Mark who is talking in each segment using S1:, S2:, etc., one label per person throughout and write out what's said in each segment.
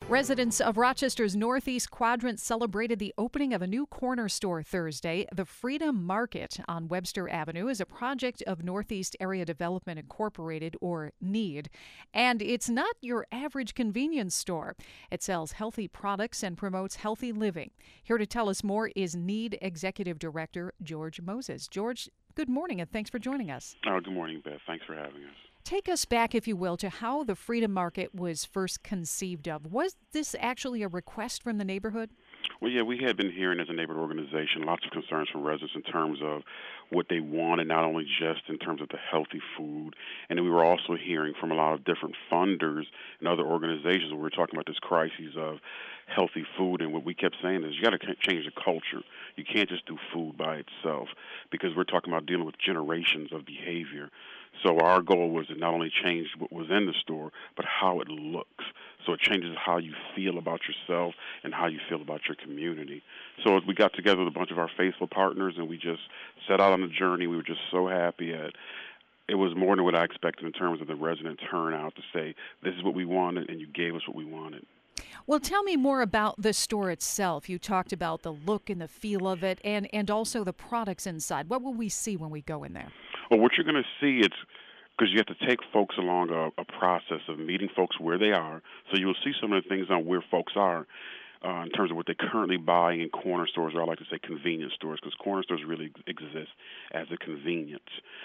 S1: Residents of Rochester's Northeast Quadrant celebrated the opening of a new corner store Thursday. The Freedom Market on Webster Avenue is a project of Northeast Area Development Incorporated, or NEED. And it's not your average convenience store. It sells healthy products and promotes healthy living. Here to tell us more is NEED Executive Director George Moses. George, good morning and thanks for joining us.
S2: Good morning, Beth. Thanks for having us.
S1: Take us back, if you will, to how the Freedom Market was first conceived of. Was this actually a request from the neighborhood?
S2: Well, yeah, we had been hearing as a neighborhood organization lots of concerns from residents in terms of what they wanted, not only just in terms of the healthy food, and then we were also hearing from a lot of different funders and other organizations where we were talking about this crisis of healthy food. And what we kept saying is you got to change the culture. You can't just do food by itself because we're talking about dealing with generations of behavior. So our goal was to not only change what was in the store, but how it looks. So it changes how you feel about yourself and how you feel about your community. So we got together with a bunch of our faithful partners, and we just set out on the journey. We were just so happy at it was more than what I expected in terms of the resident turnout to say, this is what we wanted, and you gave us what we wanted.
S1: Well, tell me more about the store itself. You talked about the look and the feel of it and also the products inside. What will we see when we go in there?
S2: Well, what you're going to see, it's because you have to take folks along a process of meeting folks where they are. So you'll see some of the things on where folks are in terms of what they currently buy in corner stores, or I like to say convenience stores, because corner stores really exist as a convenience.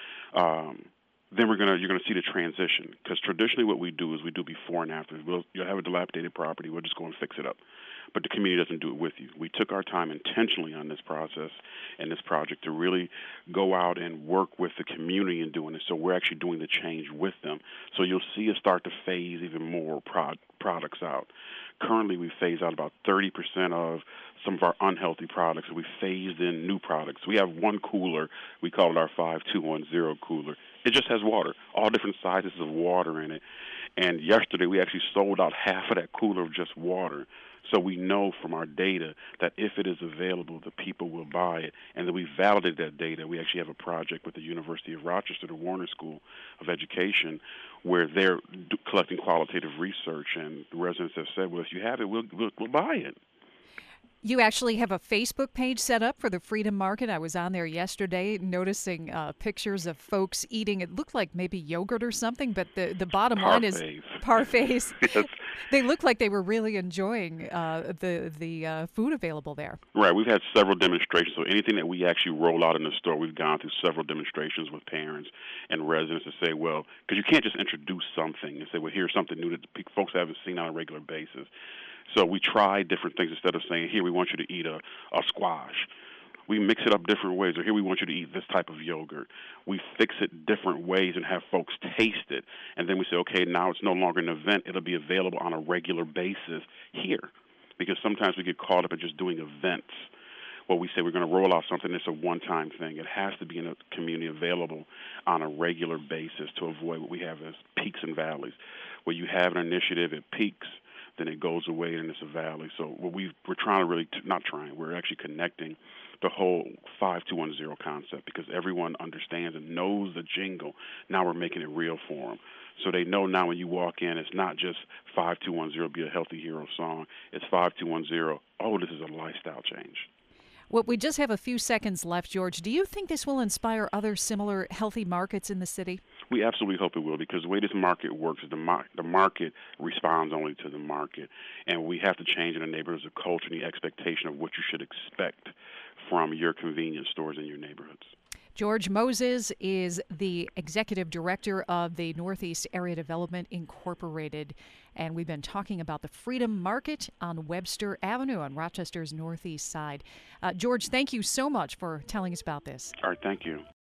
S2: Then you're going to see the transition, because traditionally what we do is we do before and after. You'll have a dilapidated property, we'll just go and fix it up. But the community doesn't do it with you. We took our time intentionally on this process and this project to really go out and work with the community in doing it. So we're actually doing the change with them. So you'll see us start to phase even more products out. Currently, we phase out about 30% of some of our unhealthy products. We phased in new products. We have one cooler. We call it our 5210 cooler. It just has water, all different sizes of water in it. And yesterday, we actually sold out half of that cooler of just water. So we know from our data that if it is available, the people will buy it. And then we validate that data. We actually have a project with the University of Rochester, the Warner School of Education, where they're collecting qualitative research. And the residents have said, well, if you have it, we'll buy it.
S1: You actually have a Facebook page set up for the Freedom Market. I was on there yesterday noticing pictures of folks eating. It looked like maybe yogurt or something, but the bottom line is parfaits.
S2: Yes.
S1: They looked like they were really enjoying the food available there.
S2: Right. We've had several demonstrations. So anything that we actually roll out in the store, we've gone through several demonstrations with parents and residents to say, well, because you can't just introduce something and say, well, here's something new that folks haven't seen on a regular basis. So we try different things instead of saying, here, we want you to eat a squash. We mix it up different ways. Or here, we want you to eat this type of yogurt. We fix it different ways and have folks taste it. And then we say, okay, now it's no longer an event. It'll be available on a regular basis here. Because sometimes we get caught up in just doing events. Well, we say we're going to roll out something that's a one-time thing. It has to be in a community available on a regular basis to avoid what we have as peaks and valleys. Where you have an initiative, it peaks, then it goes away and it's a valley. So what we're trying to really, not trying, we're actually connecting the whole 5210 concept because everyone understands and knows the jingle. Now we're making it real for them. So they know now when you walk in, it's not just 5210, be a healthy hero song. It's 5210, oh, this is a lifestyle change.
S1: Well, we just have a few seconds left, George. Do you think this will inspire other similar healthy markets in the city?
S2: We absolutely hope it will, because the way this market works is the market responds only to the market. And we have to change in the neighborhoods the culture and the expectation of what you should expect from your convenience stores in your neighborhoods.
S1: George Moses is the executive director of the Northeast Area Development Incorporated, and we've been talking about the Freedom Market on Webster Avenue on Rochester's northeast side. George, thank you so much for telling us about this.
S2: All right, thank you.